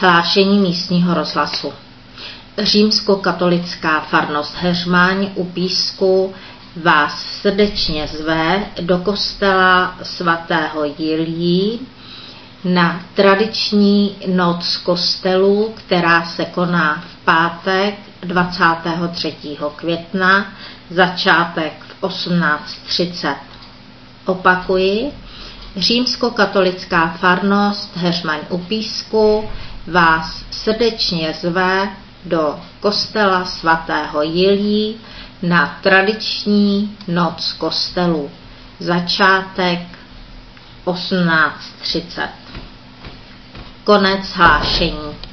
Hlášení místního rozhlasu. Římskokatolická farnost Heřmaň u Písku vás srdečně zve do kostela svatého Jiljí na tradiční noc kostelů, která se koná v pátek 23. května, začátek v 18:30. Opakuji, římskokatolická farnost Heřmaň u Písku vás srdečně zve do kostela svatého Jiljí na tradiční noc kostelů. Začátek 18:30. Konec hlášení.